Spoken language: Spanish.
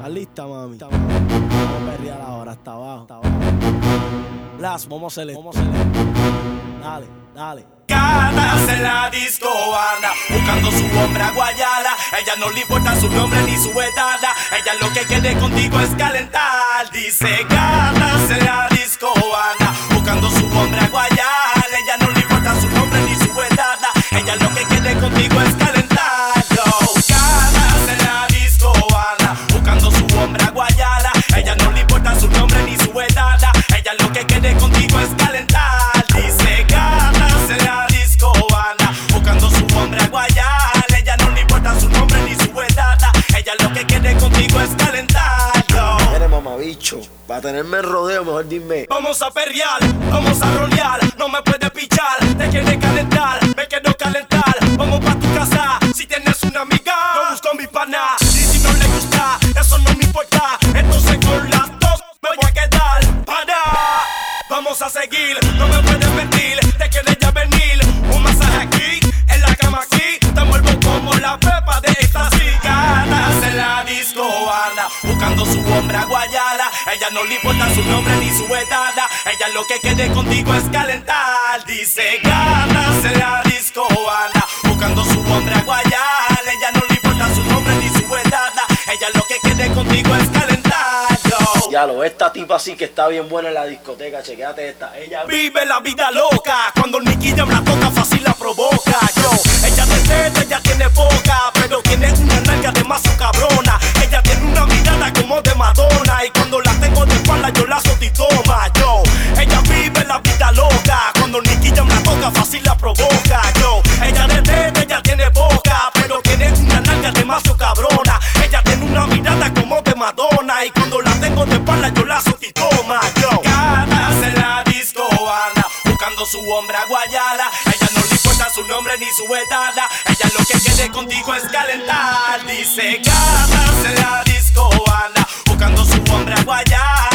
¿Estás lista, mami? Vamos a perrear ahora, hasta abajo. Las, vamos a hacer. Dale, dale. Gatas en la disco anda buscando su hombre a Guayala. Ella no le importa su nombre ni su edad. Ella lo que quiere contigo es calentar. Dice gatas en la disco anda buscando su hombre a Guayala. Ella no le importa su nombre ni su edad. Ella lo que quiere contigo es calentar. Gatas en la disco anda buscando su hombre a Guayala. Ella no le importa su nombre ni su edad. Ella lo que quiere contigo es calentar. Dice gatas en la disco anda buscando su hombre a Guayala. Ella no le importa su nombre ni su edad. Ella lo que quiere contigo es calentar. Mire, mamabicho, para tenerme en rodeo, mejor dime. Vamos a perrear, vamos a rolear. No me puedes pichar, te quieres calentar. Me quiero calentar, vamos pa' tu casa. Si tienes una amiga, yo busco mi pana. Y si no le gusta, eso no me importa. Entonces con las dos me voy a quedar. Para, vamos a seguir. No me puedes mentir, te quieres ya venir. Un masaje aquí, en la cama aquí. Te envuelvo como la pepa de éxtasis. Gatas en la disco anda buscando su hombre a Guayala. Ella no le importa su nombre ni su edad. Ella lo que quiere contigo es calentar. Dice gatas en la disco anda buscando su hombre a Guayala. Ella no le importa su nombre ni su edad. Ella lo que quiere contigo es calentar. Ya lo, esta tipa sí que está bien buena en la discoteca, chequéate esta. Ella vive la vida loca. Cuando el Nicky Jam la toca fácil la provoca. Ella te teta, ella tiene poca, pero tiene una nalga demasiado cabrona. Ella tiene una mirada como de Madonna. Y cuando la tengo de espalda yo la soy y toma. Ella vive la vida loca. Cuando el Nicky Jam la toca fácil la provoca. Ella te teta, ella tiene poca, pero tiene una nalga demasiado cabrona. Ella tiene una mirada como de Madonna. Y cuando la tengo de espalda yo la soy y toma. Gatas en la disco anda buscando su hombre a Guayala. Ella no le importa su nombre ni su edad. Ella lo que quiere contigo es calentar. Dice gatas en la disco anda buscando su hombre a Guayala.